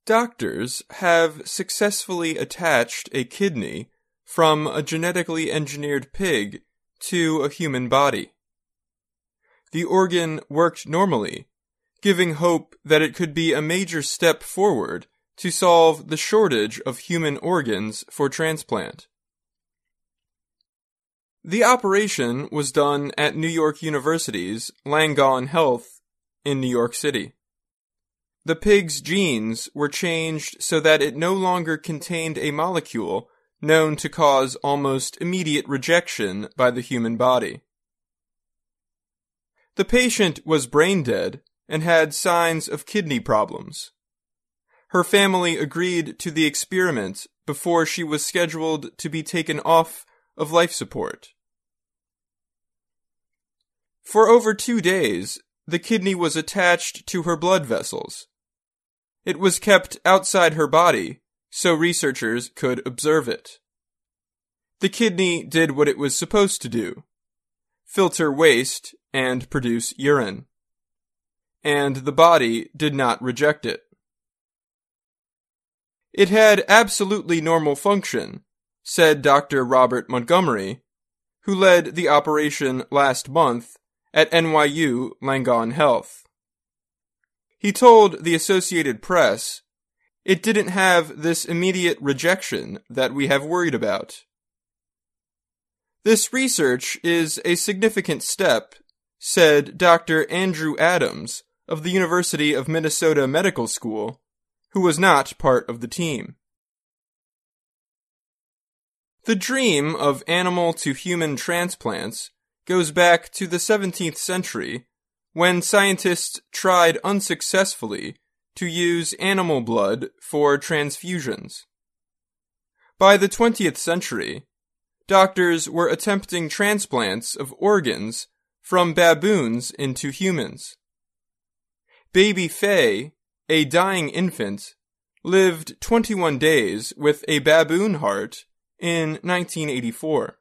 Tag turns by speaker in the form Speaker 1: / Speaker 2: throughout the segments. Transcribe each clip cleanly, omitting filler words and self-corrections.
Speaker 1: Doctors have successfully attached a kidney from a genetically engineered pig to a human body. The organ worked normally, giving hope that it could be a major step forward to solve the shortage of human organs for transplant. The operation was done at New York University's Langone Health in New York City. The pig's genes were changed so that it no longer contained a molecule known to cause almost immediate rejection by the human body. The patient was brain dead and had signs of kidney problems. Her family agreed to the experiment before she was scheduled to be taken off of life support. For over 2 days, the kidney was attached to her blood vessels. It was kept outside her body so researchers could observe it. The kidney did what it was supposed to do: filter waste and produce urine. And the body did not reject it. It had absolutely normal function, said Dr. Robert Montgomery, who led the operation last month at NYU Langone Health. He told the Associated Press, "It didn't have this immediate rejection that we have worried about." This research is a significant step, said Dr. Andrew Adams of the University of Minnesota Medical School, who was not part of the team. The dream of animal-to-human transplants goes back to the 17th century, when scientists tried unsuccessfully to use animal blood for transfusions. By the 20th century, doctors were attempting transplants of organs from baboons into humans. Baby Faye, a dying infant, lived 21 days with a baboon heart in 1984.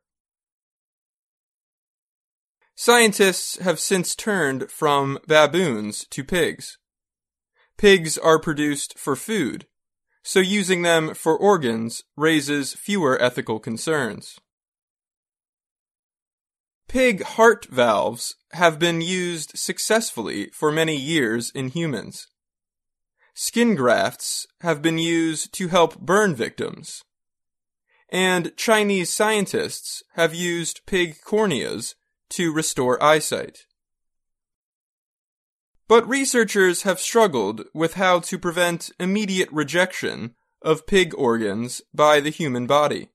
Speaker 1: Scientists have since turned from baboons to pigs. Pigs are produced for food, so using them for organs raises fewer ethical concerns. Pig heart valves have been used successfully for many years in humans. Skin grafts have been used to help burn victims. And Chinese scientists have used pig corneas to restore eyesight. But researchers have struggled with how to prevent immediate rejection of pig organs by the human body.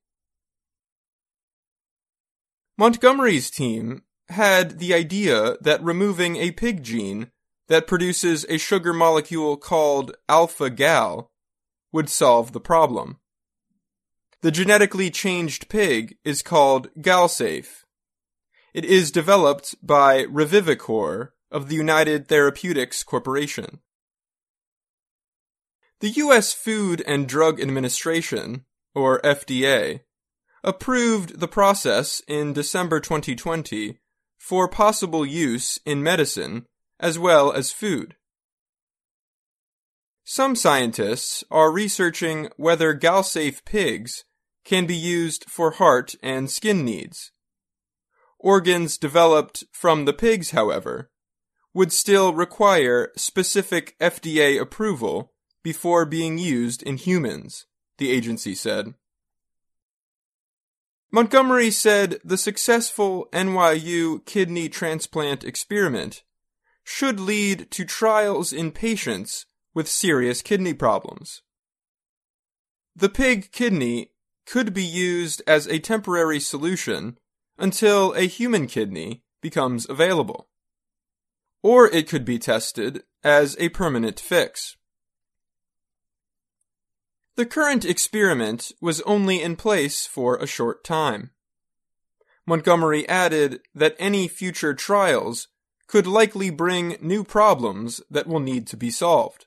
Speaker 1: Montgomery's team had the idea that removing a pig gene that produces a sugar molecule called alpha-gal would solve the problem. The genetically changed pig is called GalSafe. It is developed by Revivicor of the United Therapeutics Corporation. The U.S. Food and Drug Administration, or FDA, approved the process in December 2020 for possible use in medicine as well as food. Some scientists are researching whether GalSafe pigs can be used for heart and skin needs. Organs developed from the pigs, however, would still require specific FDA approval before being used in humans, the agency said. Montgomery said the successful NYU kidney transplant experiment should lead to trials in patients with serious kidney problems. The pig kidney could be used as a temporary solution until a human kidney becomes available. Or it could be tested as a permanent fix. The current experiment was only in place for a short time. Montgomery added that any future trials could likely bring new problems that will need to be solved.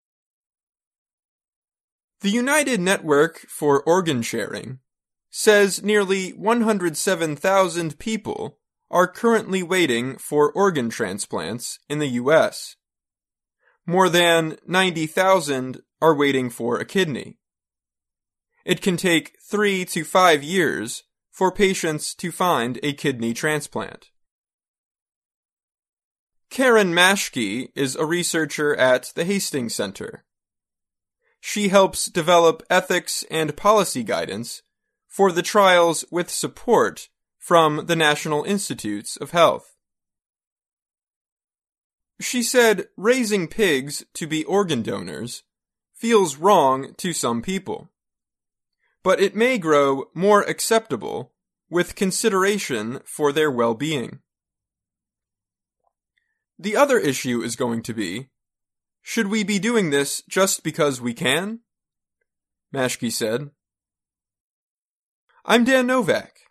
Speaker 1: The United Network for Organ Sharing says nearly 107,000 people are currently waiting for organ transplants in the U.S. More than 90,000 are waiting for a kidney. It can take 3 to 5 years for patients to find a kidney transplant. Karen Maschke is a researcher at the Hastings Center. She helps develop ethics and policy guidance for the trials with support from the National Institutes of Health. She said raising pigs to be organ donors feels wrong to some people, but it may grow more acceptable with consideration for their well-being. The other issue is going to be, should we be doing this just because we can? Maschke said. I'm Dan Novak.